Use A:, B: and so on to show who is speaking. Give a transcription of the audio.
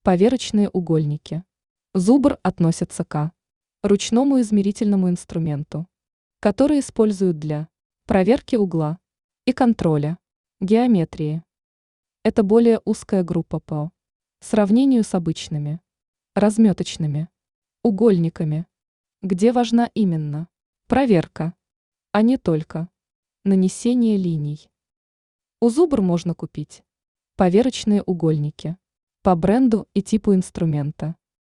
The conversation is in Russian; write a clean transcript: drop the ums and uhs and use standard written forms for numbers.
A: Поверочные угольники. Зубр относится к ручному измерительному инструменту, который используют для проверки угла и контроля геометрии. Это более узкая группа по сравнению с обычными разметочными угольниками, где важна именно проверка, а не только нанесение линий. У Зубр можно купить поверочные угольники по бренду и типу инструмента.